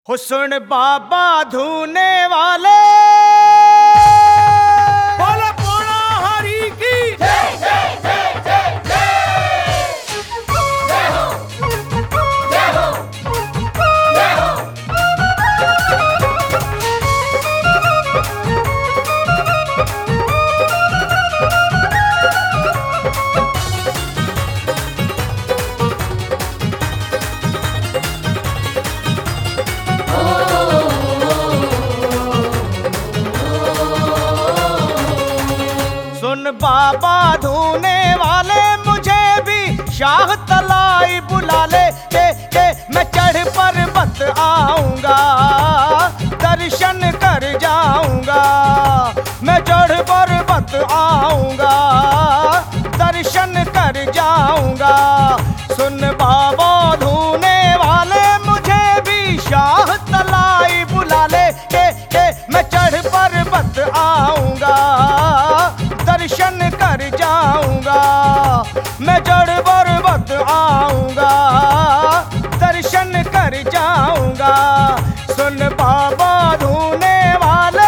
हो सुन बाबा धूने वाले बोले पूर्णा हरि की जय जय जय जय जय हो जय हो जय हो। सुन बाबा धूने वाले मुझे भी शाह तलाई बुला ले के मैं चढ़ पर्वत आऊंगा दर्शन कर जाऊंगा। मैं चढ़ पर्वत आऊंगा दर्शन कर जाऊंगा। सुन बाबा धूने वाले मुझे भी शाह तलाई बुला ले के मैं चढ़ पर्वत आऊंगा दर्शन कर जाऊंगा। मैं जड़ पर्वत आऊंगा दर्शन कर जाऊंगा। सुन बाबा धूने वाले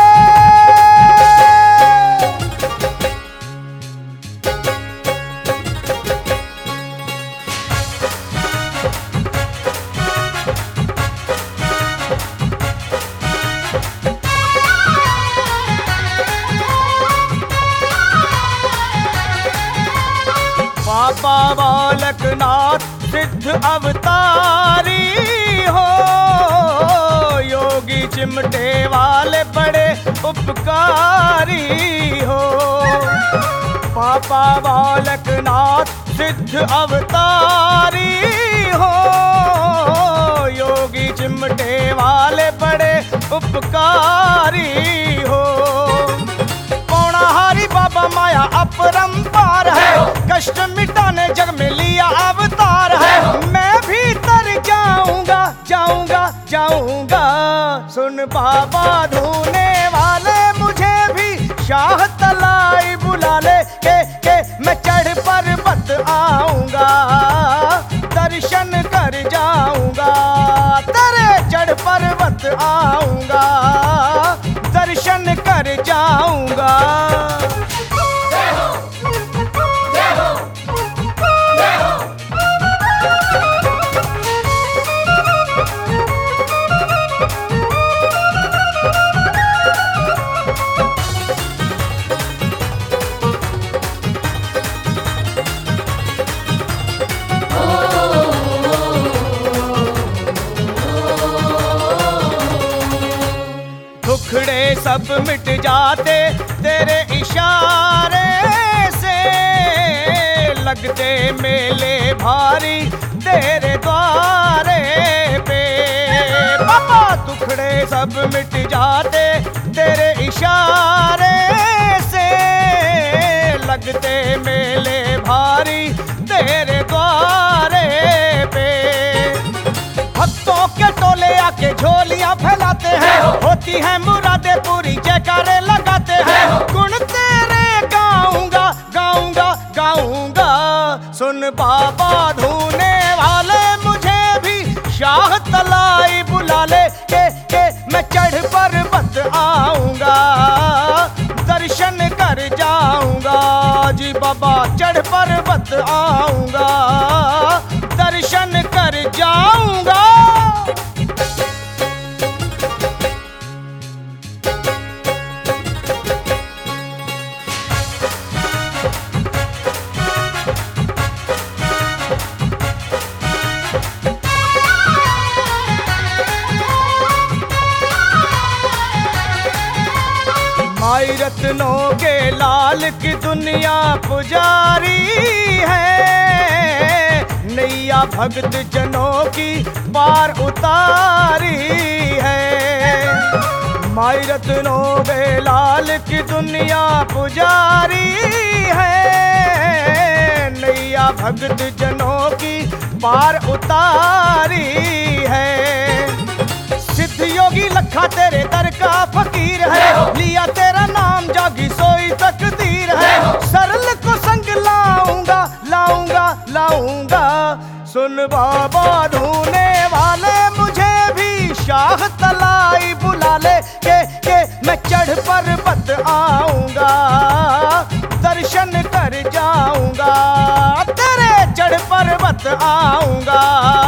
बाबा बालकनाथ सिद्ध अवतारी हो योगी चिमटे वाले बड़े उपकारी हो। बाबा बालकनाथ सिद्ध अवतारी हो योगी चिमटे वाले बड़े उपकारी हो। पौणाहारी बाबा माया अपरंपार है कष्ट मिटाने जग में लिया अवतार है। मैं भीतर जाऊंगा जाऊंगा जाऊंगा। सुन बाबा धूने वाले मुझे भी शाह तलाई बुला ले के मैं चढ़ पर्वत आऊंगा दर्शन कर जाऊंगा। तेरे चढ़ पर्वत आऊंगा दर्शन कर जाऊंगा। दुखड़े सब मिट जाते तेरे इशारे से लगते मेले भारी तेरे द्वारे पे। बाबा दुखड़े सब मिट जाते तेरे इशारे से लगते मेले भारी तेरे द्वारे पे। भक्तों के टोले आके झोलियां फैलाते हैं होती है मुरादे पूरी जयकारे लगाते हैं। गुण तेरे गाऊंगा गाऊंगा गाऊंगा। सुन बाबा धूने वाले मुझे भी शाह तलाई बुला ले के मैं चढ़ पर्वत आऊंगा दर्शन कर जाऊंगा। जी बाबा चढ़ पर्वत आऊंगा दर्शन कर जाऊंगा। माई रत्नों के लाल की दुनिया पुजारी है नैया भक्त जनों की पार उतारी है। माई रत्नों के लाल की दुनिया पुजारी है नैया भक्त जनों की पार उतारी है। सिद्ध योगी लखा तेरे दर का फकीर है लिया तेरा नाम जागी सोई तकदीर है। सरल को संग लाऊंगा लाऊंगा लाऊंगा। सुन बाबा धूने वाले मुझे भी शाह तलाई बुला ले के मैं चढ़ पर्वत आऊंगा, दर्शन कर जाऊंगा, तेरे चढ़ पर्वत आऊंगा।